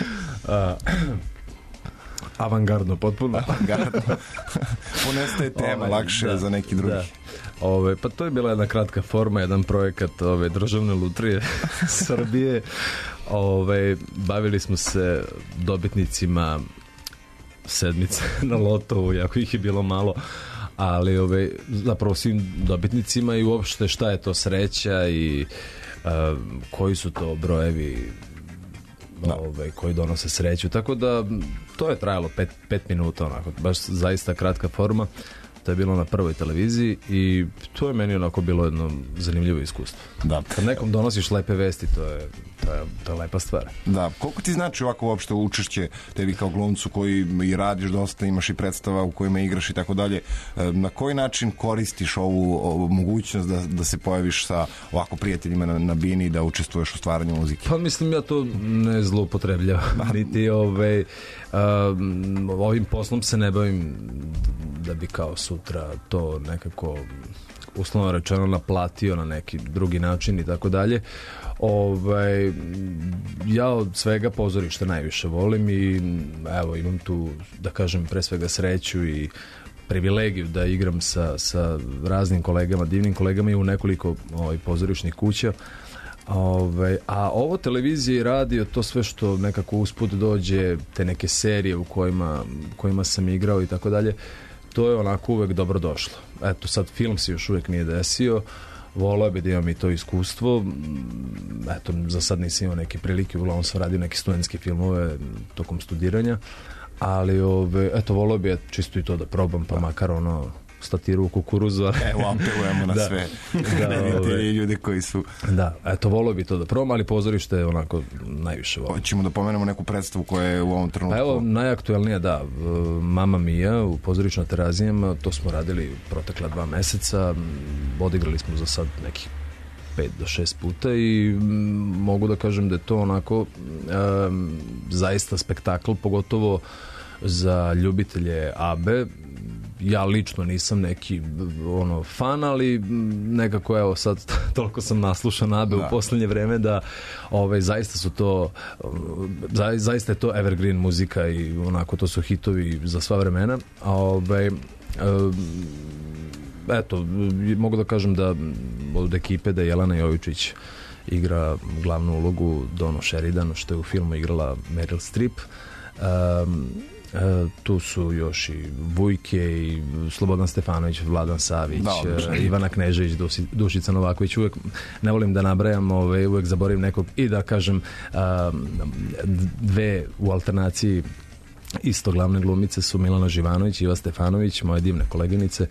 Avangardno, potpuno. Avangardno. Ponestaje tema, ove, lakše da, za neki drugi. Da. Ove, pa to je bila jedna kratka forma, jedan projekat ove, Državne lutrije Srbije. Ove, bavili smo se dobitnicima sedmice na lotovu, jako ih je bilo malo, ali ove, zapravo svim dobitnicima i uopšte šta je to sreća i uh, koji su to brojevi no. ove, koji donose sreću, tako da to je trajalo pet, pet minuta onako, baš zaista kratka forma. To je bilo na Prvoj televiziji i to je meni onako bilo jedno zanimljivo iskustvo. Da. Kad nekom donosiš lepe vesti, to je, to je, to je lepa stvar. Da, koliko ti znači ovako uopšte učešće tebi kao glumcu koji i radiš dosta, imaš i predstava u kojima igraš i tako dalje, na koji način koristiš ovu, ovu mogućnost da, da se pojaviš sa ovako prijateljima na, na bini i da učestvuješ u stvaranju muzike? Pa mislim, ja to ne zloupotrebljavam, niti ove, um, ovim poslom se ne bavim da bi kao sutra to nekako uslovno rečeno naplatio na neki drugi način i tako dalje. Ovaj, ja od svega pozorište najviše volim i evo imam tu, da kažem, pre svega sreću i privilegiju da igram sa, sa raznim kolegama, divnim kolegama i u nekoliko ovaj, pozorišnih kuća. Ove, a ovo televizija i radio, to sve što nekako usput dođe, te neke serije u kojima, kojima sam igrao i tako dalje, to je onako uvek dobro došlo. Eto, sad film se još uvek nije desio, voleo bi da imam i to iskustvo. Eto, za sad nisam imao neke prilike, uglavnom sam radio neke studentske filmove tokom studiranja, ali ove, eto, voleo bi čisto i to da probam, pa makar ono statiru u kukuruzu. Evo, apelujemo na da, sve reditelje i ljude koji su... Da, eto, volio bi to da probam, ali pozorište je onako najviše volim. Hoćemo da pomenemo neku predstavu koja je u ovom trenutku... Pa evo, najaktuelnija, da, Mama Mia u pozorištu na Terazijama, to smo radili protekla dva meseca, odigrali smo za sad nekih pet do šest puta i mogu da kažem da je to onako um, zaista spektakl, pogotovo za ljubitelje Abe. Ja lično nisam neki ono fan, ali nekako evo sad toliko sam naslušan Abe da. u poslednje vreme da ovaj, zaista su to za, zaista je to evergreen muzika i onako to su hitovi za sva vremena. A ovaj, eto, mogu da kažem da od ekipe da je Jelena Jovičić igra glavnu ulogu Donu Sheridan, što je u filmu igrala Meryl Streep. Um, E, tu su još i Vujke i Slobodan Stefanović, Vladan Savić, da, Ivana Knežević, Dusi, Dušica Novaković. Uvek ne volim da nabrajam, ove, uvek zaboravim nekog i da kažem um, dve u alternaciji isto glavne glumice su Milana Živanović i Iva Stefanović, moje divne koleginice.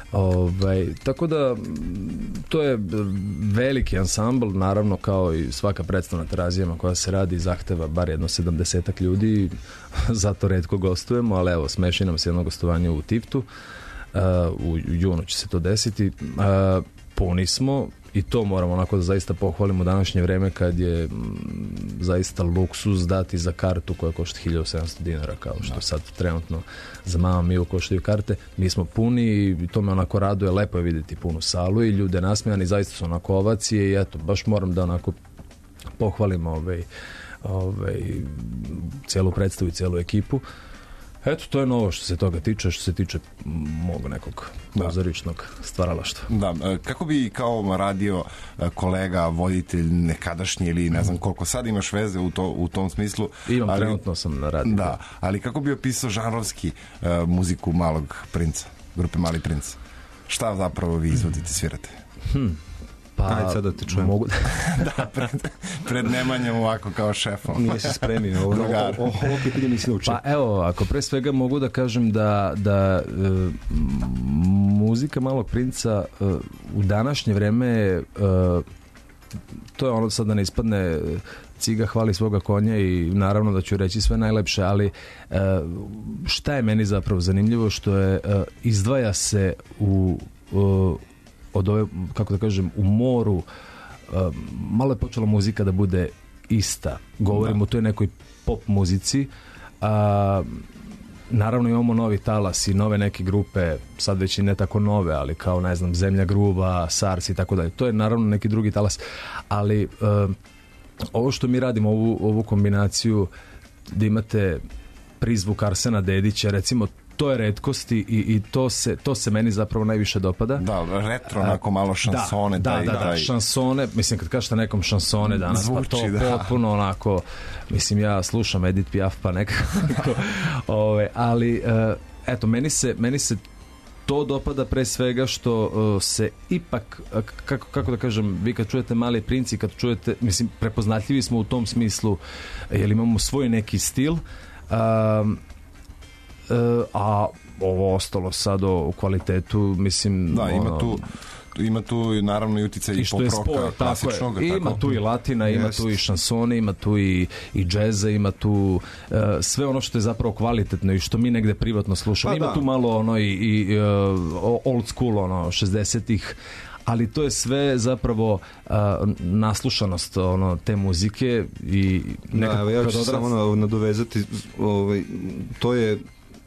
Ovaj, tako da to je veliki ansambl, naravno kao i svaka predstava na Terazijama koja se radi zahteva bar jedno sedamdesetak ljudi, zato retko gostujemo, ali evo smeši nam se jedno gostovanje u Tiftu, uh, u junu će se to desiti. Uh, puni smo i to moramo onako da zaista pohvalimo u današnje vreme kad je m, zaista luksuz dati za kartu koja košta hiljadu sedamsto dinara, kao što da. sad trenutno za Mama Miju koštaju karte. Mi smo puni i to me onako raduje, lepo je vidjeti punu salu i ljude nasmejani, zaista su onako ovacije i eto, baš moram da onako pohvalim ovaj, ovaj, cijelu predstavu i cijelu ekipu. Eto, to je novo što se toga tiče, što se tiče mog nekog pozorišnog stvaralaštva. Da, kako bi kao radio kolega, voditelj nekadašnji ili ne znam koliko sad imaš veze u, to, u tom smislu. Imam, ali, trenutno sam na radiju. Da, ali kako bi opisao žanrovski uh, muziku Malog princa, grupe Mali princ? Šta zapravo vi izvodite, svirate? Hm. Pa, ajde sad da te čujem. Mogu... da, pred, pred Nemanjem ovako kao šefom. Nije se spremio. Ovo, ovo, ovo pitanje nisi naučio. Pa evo, ako pre svega mogu da kažem da, da uh, muzika Malog princa uh, u današnje vreme uh, to je ono sad da ne ispadne ciga hvali svoga konja i naravno da ću reći sve najlepše, ali uh, šta je meni zapravo zanimljivo što je uh, izdvaja se u uh, od ove, kako da kažem, u moru uh, malo je počela muzika da bude ista. Govorimo o toj nekoj pop muzici. Uh, naravno imamo novi talas i nove neke grupe, sad već i ne tako nove, ali kao, ne znam, Zemlja gruba, Sars i tako dalje. To je naravno neki drugi talas, ali uh, ovo što mi radimo, ovu, ovu kombinaciju da imate prizvuk Arsena Dedića, recimo, to je retkosti i, i to, se, to se meni zapravo najviše dopada. Da, retro, onako malo šansone. Da, taj, da, da, taj... šansone, mislim kad kažete nekom šansone danas, zvuči, pa to da. potpuno onako, mislim ja slušam Edith Piaf pa nekako, ove, ali eto, meni se, meni se to dopada pre svega što uh, se ipak, uh, kako, kako da kažem, vi kad čujete Mali princ i kad čujete, mislim, prepoznatljivi smo u tom smislu, jer imamo svoj neki stil, um, Uh, a ovo ostalo sad o kvalitetu, mislim... Da, ima ono, tu... Ima tu naravno i uticaj i pop roka klasičnog. Ima tako. Tu i latina, yes. Ima tu i šansone, ima tu i, i džeza, ima tu uh, sve ono što je zapravo kvalitetno i što mi negde privatno slušamo. Pa ima da. Tu malo ono i, i uh, old school, ono, šezdesetih, ali to je sve zapravo uh, naslušanost ono, te muzike i nekako... Da, ja ću odraz... samo nadovezati, ovaj, to je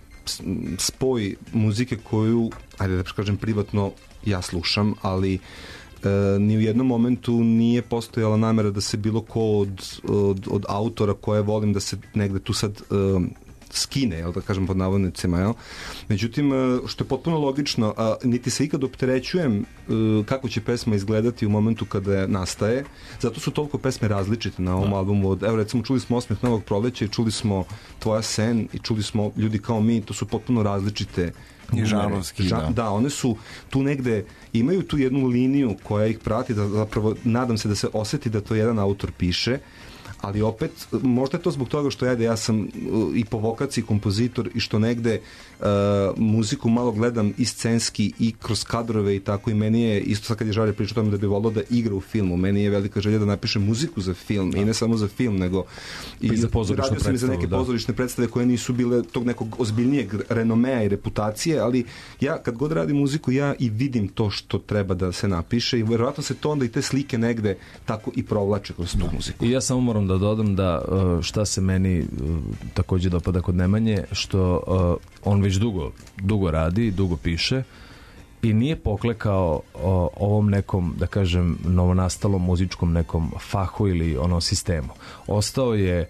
spoj muzike koju, ajde da kažem privatno, ja slušam, ali e, ni u jednom momentu nije postojala namera da se bilo ko od, od, od autora koje volim da se negde tu sad e, skine, jel da kažem pod navodnicima, jel? Međutim, što je potpuno logično, a, niti se ikad opterećujem a, kako će pesma izgledati u momentu kada nastaje, zato su toliko pesme različite na ovom da. albumu. Evo recimo, čuli smo Osmeh novog proleća i čuli smo Tvoja sen i čuli smo Ljudi kao mi, to su potpuno različite i žanovski, Ža, da. da, one su tu negde, imaju tu jednu liniju koja ih prati, da zapravo nadam se da se oseti da to jedan autor piše, ali opet, možda je to zbog toga što ja, da ja sam i po vokaciji kompozitor i što negde uh, muziku malo gledam i scenski i kroz kadrove i tako, i meni je, isto sad kad je Žarje pričao tome da bi volao da igra u filmu, meni je velika želja da napišem muziku za film, da. i ne samo za film, nego i, i za pozorišnu radio sam i za neke da. pozorišne predstave koje nisu bile tog nekog ozbiljnijeg renomea i reputacije, ali ja kad god radim muziku, ja i vidim to što treba da se napiše i verovatno se to onda i te slike negde tako i provlače kroz tu da. muziku. I ja samo moram da dodam da šta se meni takođe dopada kod Nemanje, što on već dugo, dugo radi, dugo piše i nije poklekao ovom nekom, da kažem, novonastalom muzičkom nekom fahu ili ono sistemu. Ostao je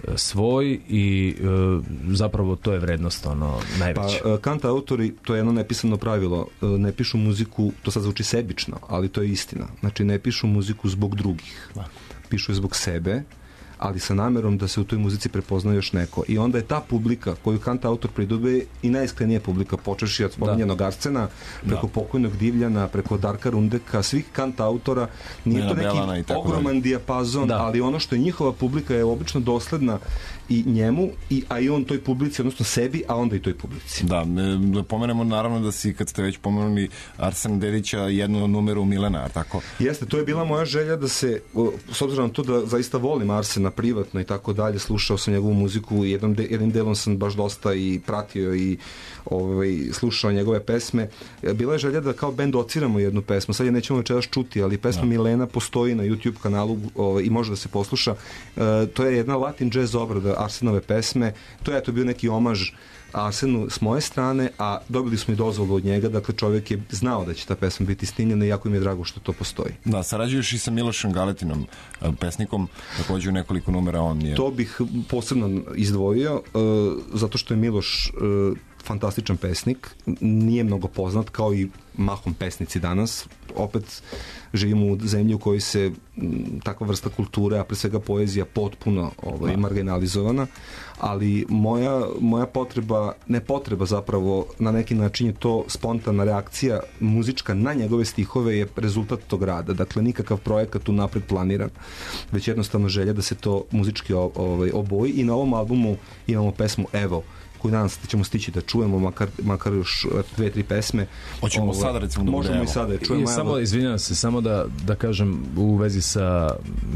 svoj i zapravo to je vrednost ono najveća. Pa kanta autori, to je jedno nepisano pravilo, ne pišu muziku, to sad zvuči sebično, ali to je istina. Znači ne pišu muziku zbog drugih. Pišu je zbog sebe, ali sa namerom da se u toj muzici prepozna još neko. I onda je ta publika koju kanta autor pridobije i najiskrenija publika, počeši od spominjenog da. Arsena, preko da. pokojnog Divljana, preko Darka Rundeka, svih kanta autora. Nije Nena to neki ogroman dijapazon, da. ali ono što je njihova publika je obično dosledna i njemu, i, a i on toj publici, odnosno sebi, a onda i toj publici. Da, da pomenemo naravno da si, kad ste već pomenuli Arsena Dedića, jednu numeru Milena, tako? Jeste, to je bila moja želja da se, s obzirom na to da zaista volim Arsena privatno i tako dalje, slušao sam njegovu muziku, jednom de, jednim delom sam baš dosta i pratio i ovaj, slušao njegove pesme. Bila je želja da kao bend dociramo jednu pesmu, sad je nećemo večeras čuti, ali pesma da. Milena postoji na YouTube kanalu ovaj, i može da se posluša. E, to je jedna Latin jazz obrada Arsenove pesme, to je to bio neki omaž Arsenu s moje strane, a dobili smo i dozvolu od njega, dakle čovjek je znao da će ta pesma biti snimljena i jako mi je drago što to postoji. Da, sarađuješ i sa Milošem Galetinom, pesnikom, također u nekoliko numera on je... To bih posebno izdvojio, uh, zato što je Miloš uh, fantastičan pesnik, nije mnogo poznat kao i mahom pesnici danas. Opet živimo u zemlji u kojoj se m, takva vrsta kulture, a pre svega poezija, potpuno ovaj, marginalizovana, ali moja, moja potreba, ne potreba zapravo, na neki način je to spontana reakcija muzička na njegove stihove je rezultat tog rada. Dakle, nikakav projekat unapred planiran, već jednostavno želja da se to muzički ovaj, oboji i na ovom albumu imamo pesmu Evo, koju danas ćemo stići da čujemo, makar, makar još dve, tri pesme. Hoćemo Ovo, sada recimo da možemo budemo. I sada je čujemo. I samo, izvinjam se, samo da, da kažem u vezi sa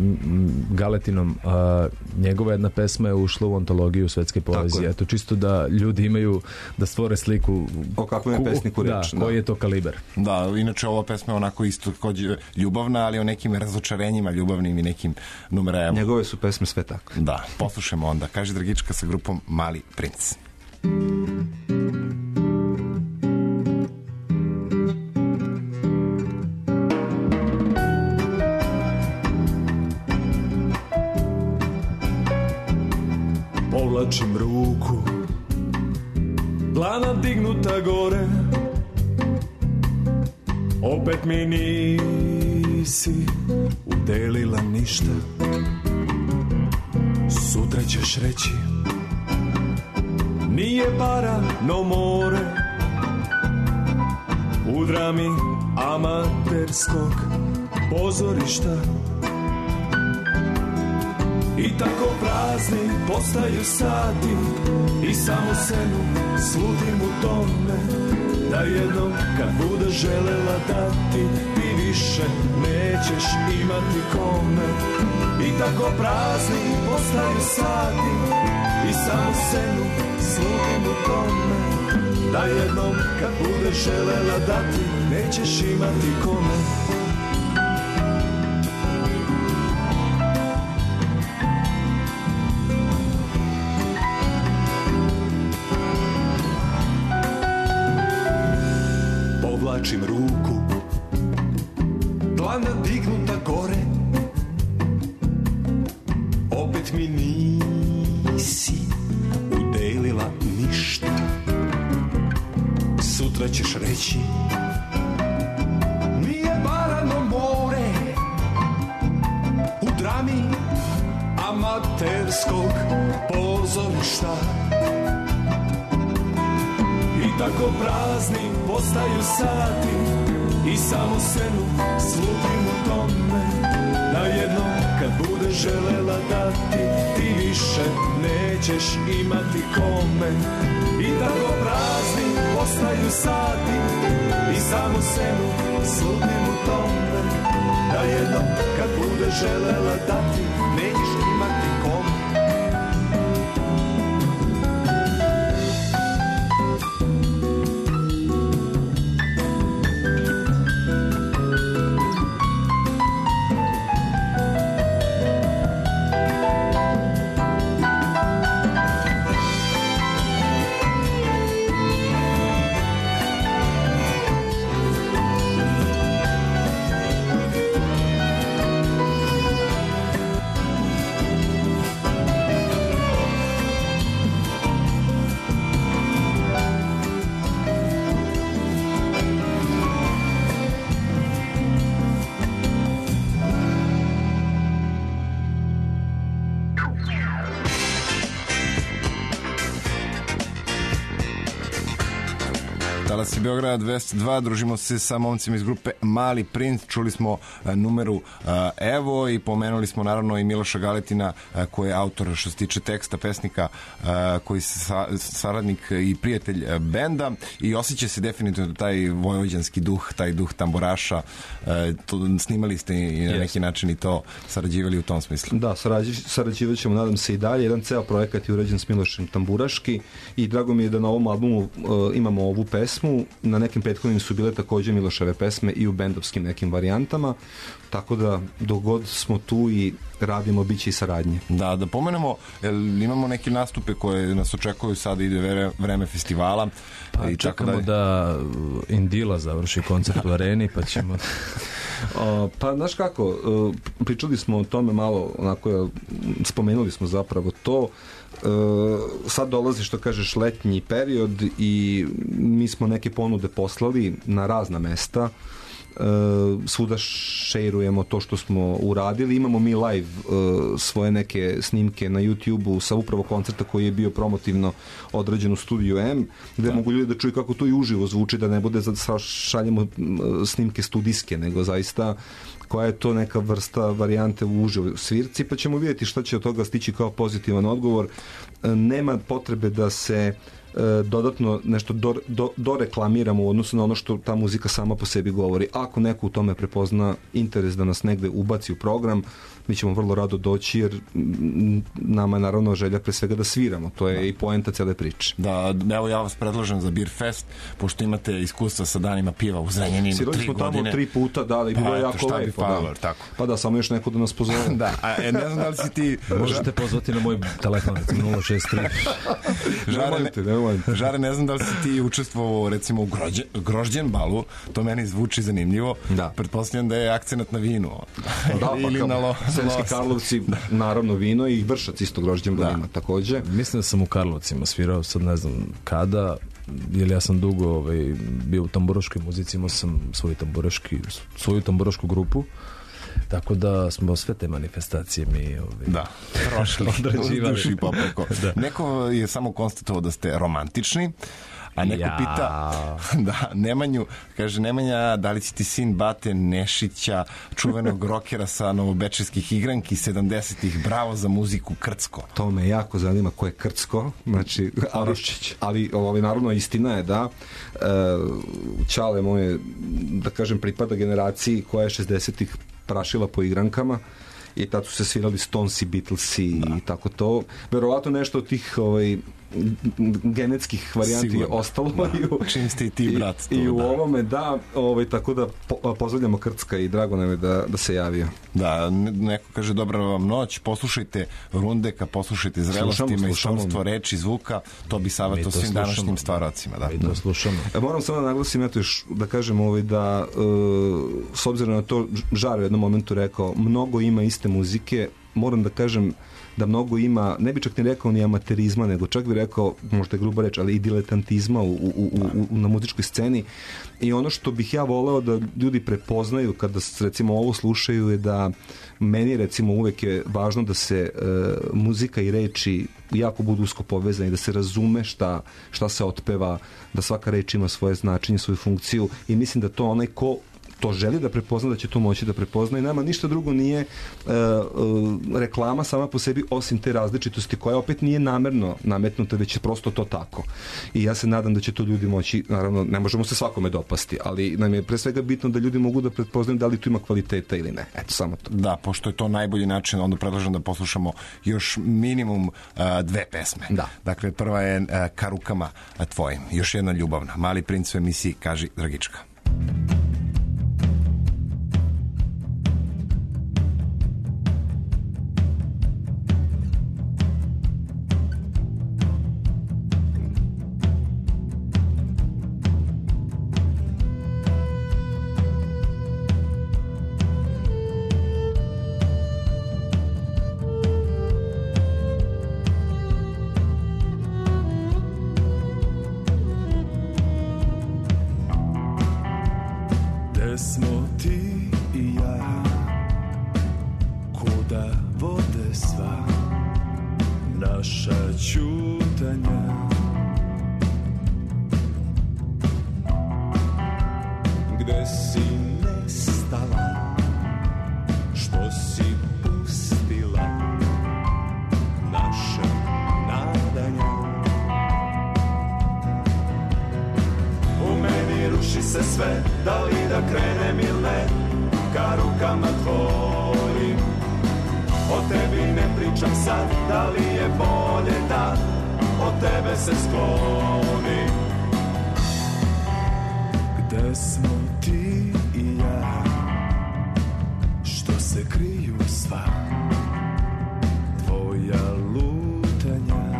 Galetinom, a, njegova jedna pesma je ušla u antologiju svetske poezije. Eto, čisto da ljudi imaju, da stvore sliku o kakvom je pesniku reč. Da, da, koji je to kaliber. Da, inače ova pesma je onako isto takođe ljubavna, ali o nekim razočarenjima ljubavnim i nekim numerama. Njegove su pesme sve tako. Da, poslušajmo onda. Kaže Dragička sa grupom Mali princ. Povlačim ruku, dlana dignuta gore, opet mi nisi udelila ništa. Sutra ćeš reći nije para, no more u drami amaterskog pozorišta. I tako prazni postaju sati i samo senu slutim u tome, da jednom kad budeš želela dati ti više nećeš imati kome. I tako prazni postaju sati i samo senu slutim u tome, da jednom kad budeš želela dati nećeš imati kome. Povlačim ruku, dlana dignuta gore, opet mi nisi udelila ćeš reći. Nije Barano more u drami amaterskog pozorišta. I tako prazni postaju sati i samo senu slutim u tome, da jednom kad budeš želela dati, ti više nećeš imati kome. I tako prazni postaju sati i samo senu slutim u tome, da jednom kad budeš želela dati, nećeš imati kome. Talas je Beograd dvesta dva, družimo se sa momcima iz grupe Mali Princ, čuli smo uh, numeru uh, Evo i pomenuli smo naravno i Miloša Galetina uh, koji je autor što se tiče teksta pesnika, uh, koji je sa, saradnik i prijatelj uh, benda i osjeća se definitivno taj vojvođanski duh, taj duh tamburaša. Uh, to, snimali ste i na neki način i to sarađivali u tom smislu. Da, sarađi, sarađivat ćemo, nadam se i dalje. Jedan ceo projekat je urađen s Milošem Tamburaški i drago mi je da na ovom albumu uh, imamo ovu pesmu. Na nekim prethodnim su bile takođe Miloševe pesme i u bendovskim nekim varijantama, tako da dok god smo tu i radimo, bit će i saradnje. Da, da pomenemo, jel imamo neke nastupe koje nas očekuju, sada ide vreme festivala. Pa i čekamo tako da, da Indila završi koncert u areni, pa ćemo... o, pa, znaš kako, pričali smo o tome malo, onako, spomenuli smo zapravo to. Uh, sad dolazi, što kažeš, letnji period i mi smo neke ponude poslali na razna mesta. Uh, svuda šejrujemo to što smo uradili. Imamo mi live uh, svoje neke snimke na YouTube-u sa upravo koncerta koji je bio promotivno odrađen u Studiju M, gde da. mogu ljudi da čuju kako to i uživo zvuči, da ne bude da šaljemo snimke studijske, nego zaista koja je to neka vrsta varijante u uživo svirci, pa ćemo vidjeti šta će od toga stići kao pozitivan odgovor. Nema potrebe da se dodatno nešto do, do, doreklamiramo u odnosu na ono što ta muzika sama po sebi govori. Ako neko u tome prepozna interes da nas negde ubaci u program, mi ćemo vrlo rado doći, jer nama je naravno želja pre svega da sviramo. To je da. i poenta cele priče. Da, evo ja vas predlažem za Beer Fest, pošto imate iskustva sa danima piva u Zrenjaninu, tri godine. Svirali smo tamo tri puta, da, i bilo pa, je jako šta lepo. Fallo, da. Tako. Pa da, samo još neko da nas pozove. Da, a e, ne znam da li si ti... Možete pozvati na moj telefon, nula šest tri. Žare, ne, Žare, ne znam da li si ti učestvovao recimo u grođe, Grožđenbalu, to meni zvuči zanimljivo. Da. Pretpostavljam da je akcenat na vinu. Da, ili pa na lo, Sremski Karlovci, da. naravno vino i Vršac isto Grožđenbal ima takođe. Mislim da sam u Karlovcima svirao, sad ne znam kada, jer ja sam dugo ovaj, bio u tamburaškoj muzici, imao sam svoju tamburaški, svoju tamburašku grupu, tako da smo sve te manifestacije mi ovaj, da, prošli, odrađivali. Duši popeko. Da. Neko je samo konstatovao da ste romantični, a neko ja. pita da, Nemanju, kaže Nemanja, da li si ti sin Bate Nešića, čuvenog rokera sa novobečarskih igranki sedamdesetih, bravo za muziku Krcko. To me jako zanima ko je Krcko, znači, ali, ali ovaj, naravno istina je da uh, Ćale moje, da kažem, pripada generaciji koja je šezdesetih prašila po igrankama i tad su se svirali Stonesi, Beatlesi da. i tako to. Verovatno nešto od tih ovaj, genetskih varijanti Sigurno. je ostalo da. i, u, čim ste i ti brat i, i u da. ovome da, ovaj, tako da po, pozdravljamo Krcka i drago nam je da, da se javio. Da, neko kaže dobra vam noć, poslušajte Rundeka, poslušajte Zrelosti, majstorstvo reči, zvuka, to bi savjetovao svim slušamo. današnjim stvaracima. Da. Mi to slušamo. E, moram samo da naglasim, eto još da kažem ovaj, da uh, s obzirom na to, Žar u jednom momentu rekao, mnogo ima iste muzike, moram da kažem da mnogo ima, ne bi čak ni rekao ni amaterizma, nego čak bi rekao, možda je gruba reč, ali i diletantizma u, u, u, u, na muzičkoj sceni. I ono što bih ja voleo da ljudi prepoznaju kada recimo ovo slušaju je da meni recimo uvek je važno da se e, muzika i reči jako budu usko povezani, da se razume šta, šta se otpeva, da svaka reč ima svoje značenje, svoju funkciju i mislim da to onaj ko to želi da prepozna, da će to moći da prepozna i nama ništa drugo nije uh, uh, reklama sama po sebi osim te različitosti koja opet nije namerno nametnuta, već je prosto to tako. I ja se nadam da će to ljudi moći, naravno ne možemo se svakome dopasti, ali nam je pre svega bitno da ljudi mogu da pretpoznaju da li tu ima kvaliteta ili ne. Eto, samo to. Da, pošto je to najbolji način, onda predlažem da poslušamo još minimum uh, dve pesme. Da. Dakle, prva je uh, Ka rukama tvojim, još jedna ljubavna. Mali princ u emisiji Kaži Dragička. Smo ti i ja, kuda vode sva naša ćutanja. Gde si nestala, što si pustila naša nadanja. U meni ruši se sve, da li da krenem ili ne, ka rukama tvojim. O tebi ne pričam sad, da li je bolje da od tebe se sklonim. Gde smo ti i ja, što se kriju sva tvoja lutanja.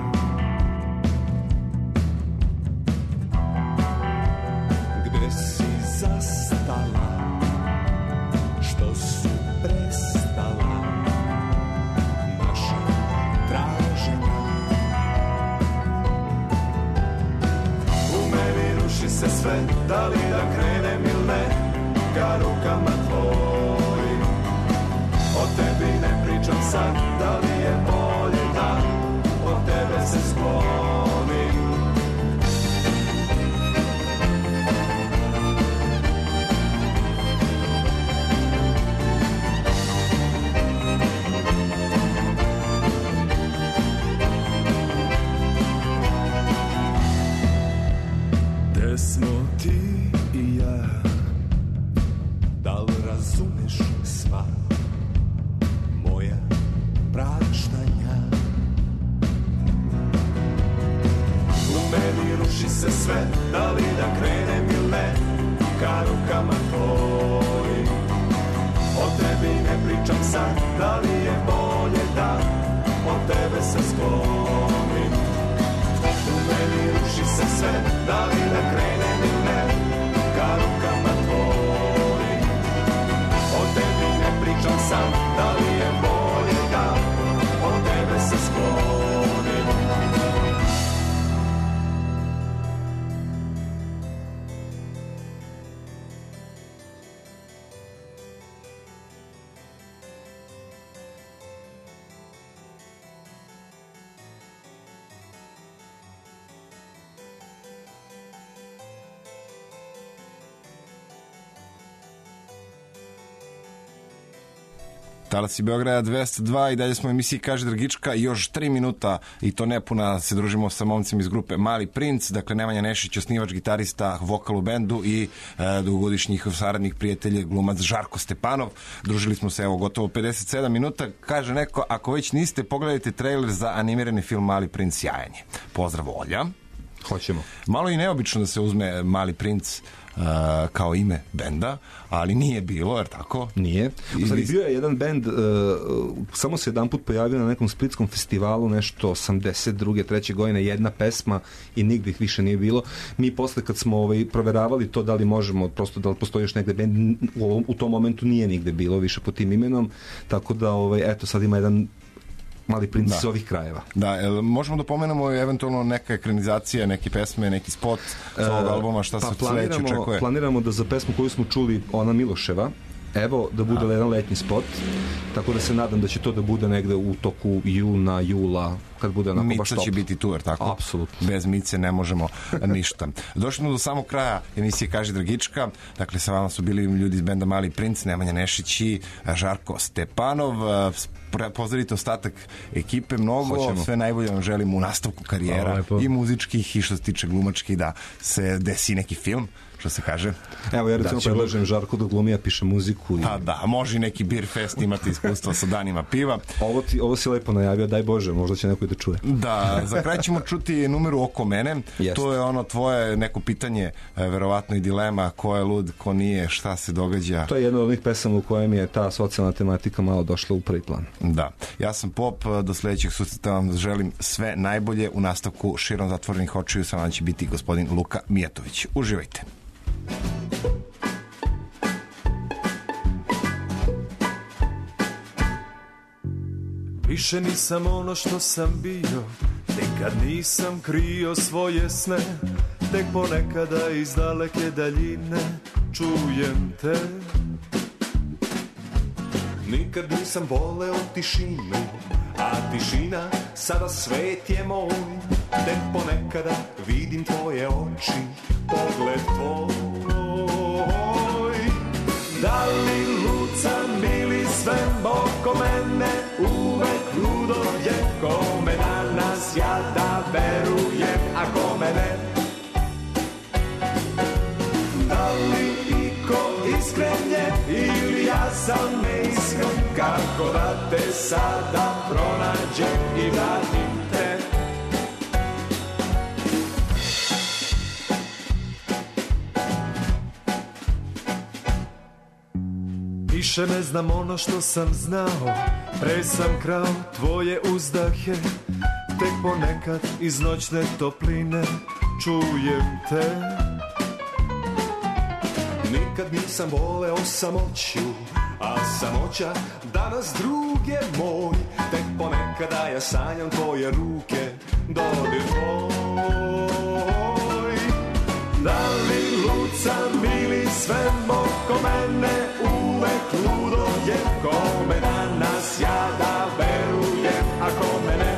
Gde si zastala, što su prestala naša traženja. U meni ruši se sve, da li da krenem ili ne, ka rukama tvojim. O tebi ne pričam sad, da li je bolje da od tebe se sklonim. Smo ti i ja, da li razumeš sva moja praštanja? U meni ruši se sve, da li da krenem ili ne, ka rukama tvojim. O tebi ne pričam sad, da li je bolje da od tebe se sklonim. U meni ruši se sve, da li da krenem ili ne, ka rukama tvojim. O tebi ne pričam sam, da li je bolje da od tebe se sklonim. Talasi Beograda dvesta dva i dalje smo u emisiji Kaži Dragička, još tri minuta i to nepuna se družimo sa momcima iz grupe Mali princ, dakle Nemanja Nešić, osnivač, gitarista, vokal u bendu i e, dugogodišnji njihov saradnik, prijatelj, glumac Žarko Stepanov. Družili smo se evo gotovo pedeset sedam minuta. Kaže neko, ako već niste, pogledajte trailer za animirani film Mali princ, jajan je. Pozdrav, Olja. Hoćemo. Malo i neobično da se uzme Mali princ uh, kao ime benda, ali nije bilo, jer tako? Nije. U stvari, bio je jedan bend, uh, samo se jedan put pojavio na nekom splitskom festivalu, nešto osamdeset druge, treće godine, jedna pesma i nigde ih više nije bilo. Mi posle kad smo ovaj, proveravali to da li možemo, prosto da li postoji još negde bend, u, u tom momentu nije nigde bilo više pod tim imenom, tako da ovaj, eto sad ima jedan Mali princ iz ovih krajeva. Da, el, možemo da pomenemo eventualno neka ekranizacija, neke pesme, neki spot sa ovog albuma, šta pa se sledeće očekuje? Planiramo da za pesmu koju smo čuli, ona Miloševa, evo, da bude A. jedan letnji spot, tako da se nadam da će to da bude negde u toku juna, jula, kad bude onako baš top. Mica će biti tu, jer tako? Apsolutno. Bez Mice ne možemo ništa. Došli smo do samog kraja emisije Kaži Dragička. Dakle, sa vama su bili ljudi iz benda Mali princ, Nemanja Nešić i Žarko Stepanov. Pozdravite ostatak ekipe mnogo. Hoćemo. Sve najbolje vam želim u nastavku karijera i muzičkih i što se tiče glumačkih, da se desi neki film, što se kaže. Evo, ja recimo da će... predlažem Žarko da glumi, ja piše muziku. I... Pa da, može i neki beer fest, imate iskustva sa danima piva. Ovo, ti, ovo si lepo najavio, daj Bože, možda će neko i da čuje. Da, za kraj ćemo čuti numeru Oko mene. Jest. To je ono tvoje neko pitanje, verovatno i dilema, ko je lud, ko nije, šta se događa. To je jedna od onih pesama u kojem je ta socijalna tematika malo došla u prvi plan. Da, ja sam Pop, do sledećeg susreta vam želim sve najbolje u nastavku Širom zatvorenih očiju, sa vama će biti gospodin Luka Mijatović. Uživajte. Više nisam ono što sam bio, nikad nisam krio svoje sne, tek ponekada iz daleke daljine čujem te. Nikad nisam voleo tišinu, a tišina sada svet je moj, tek ponekada vidim tvoje oči, pogled tvoj. Da li lucam ili svem oko mene, uvek ludo je, kome danas ja da verujem, a kome ne. Da li iko iskren je ili ja sam neiskren, kako da te sada pronađem i vratim te. Više ne znam ono što sam znao, pre sam krao tvoje uzdahe, tek ponekad iz noćne topline čujem te. Nikad nisam voleo samoću, a samoća danas drug je moj, tek ponekada ja sanjam tvoje ruke, dodir tvoj. Da li lucam ili sve oko mene, uvek ludo je, kome danas ja da verujem, a kome ne.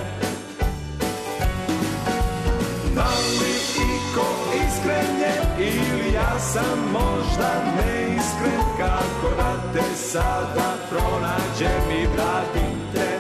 Da li iko iskren je ili ja sam možda neiskren, kako da te sada pronađem i vratim te.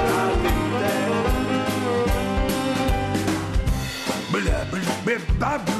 Blah, blah, blah, blah.